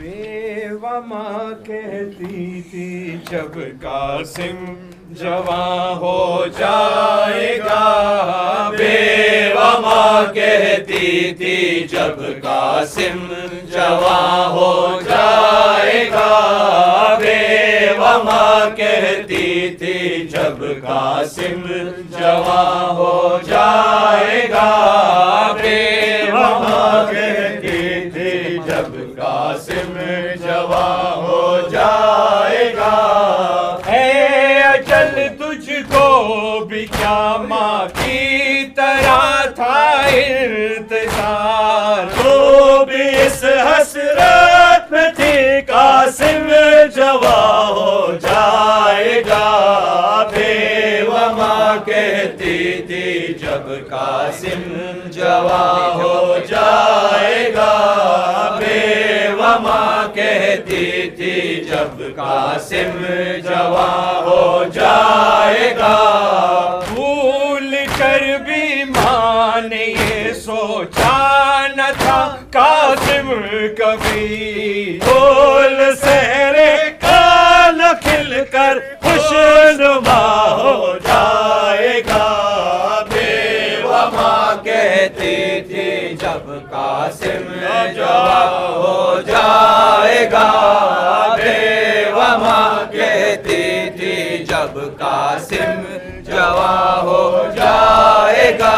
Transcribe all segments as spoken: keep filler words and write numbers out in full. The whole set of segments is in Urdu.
بیوہ ماں کہتی تھی جب قاسم جوان ہو جائے گا، بیوہ ماں کہتی تھی جب قاسم جوان ہو جائے گا، بیوہ ماں کہتی تھی جب قاسم جوان ہو جائے گا، بیوہ ماں کہتی تھی جب قاسم جوان ہو جائے گا۔ اے اجل تجھ کو بھی کیا ماں کی طرح تھا انتظار، تو بھی اس حسرت میں تھی قاسم جوان ہو جائے گا، بیوہ ماں کہتی تھی جب قاسم جوان ہو جائے گا، بیوہ ماں کہتی تھی جب قاسم جوان ہو جائے گا۔ بھول کر بھی ماں نے یہ سوچا نہ تھا قاسم کبھی پھول سہرے کا نہ کھل کر خوشنما ہو جائے گا، بیوہ ماں کہتی تھی جب قاسم جوان ہو جائے گا، بیوہ ماں کہتی تھی جب قاسم جوان ہو جائے گا۔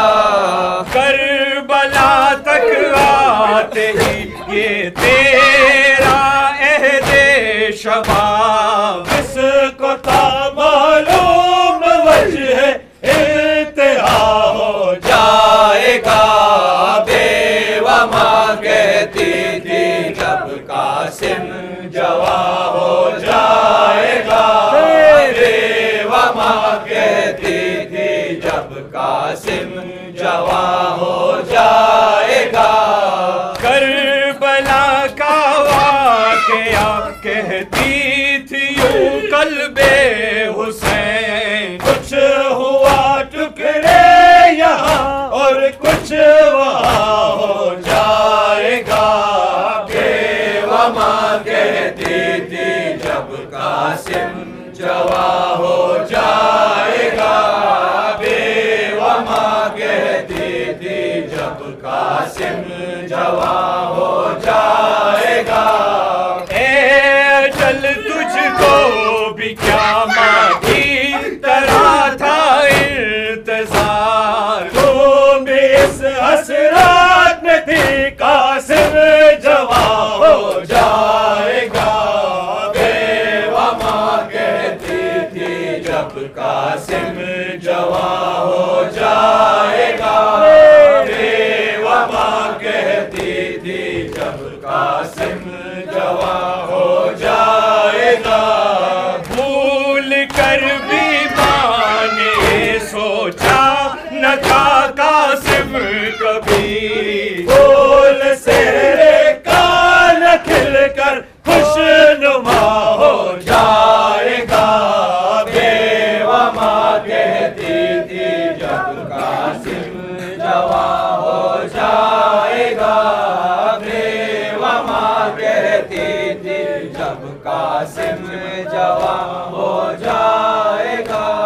کربلا تک آتے ہی یہ تیرا عہد شباب اس کو تھا معلوم وجہ انتہا ہو جائے گا، بیوہ ماں کہتی تھی جب قاسم جوان ہو جائے گا، بیوہ ماں کہتی تھی جب قاسم جوان ہو جائے گا۔ کربلا کا واقعہ کہتی تھی یوں قلب حسین، کچھ ہوا ٹکڑے یہاں اور کچھ وہاں ہو جائے گا، بیوہ ماں کہتی تھی جب قاسم جوان ہو جائے گا، بیوہ ماں کہتی تھی جب قاسم جوان ہو جائے گا۔ اے اجل تجھ کو بھی کیا ماں کی طرح تھا انتظار، تم بھی اس حسرت میں تھی قاسم جوان ہو جائے گا، بیوہ ماں کہتی تھی جب قاسم جوان ہو جائے گا، بیوہ ماں کہتی تھی جب قاسم جوان ہو جائے گا۔ بھول کر بھی ماں نے سوچا نہ تھا قاسم کبھی پھول سہرے کا نہ کھل کر خوشنما ہو جائے گا، بیوہ ماں کہتی تھی جب قاسم جوان